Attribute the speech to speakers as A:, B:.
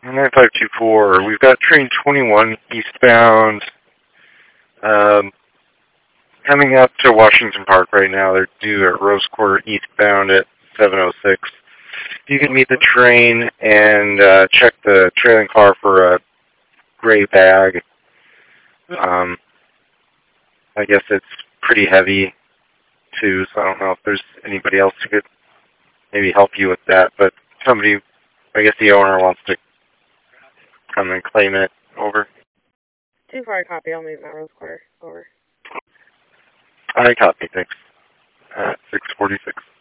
A: 9524. We've got train 21 eastbound, coming up to Washington Park right now. They're due at Rose Quarter eastbound at 7:06. You can meet the train and check the trailing car for a gray bag. I guess it's pretty heavy too, so I don't know if there's anybody else who could maybe help you with that. But somebody, I guess the owner wants to come and claim it. Over.
B: 2-4, I copy. I'll meet at Rose Quarter. Over.
A: I copy. Thanks. 6:46.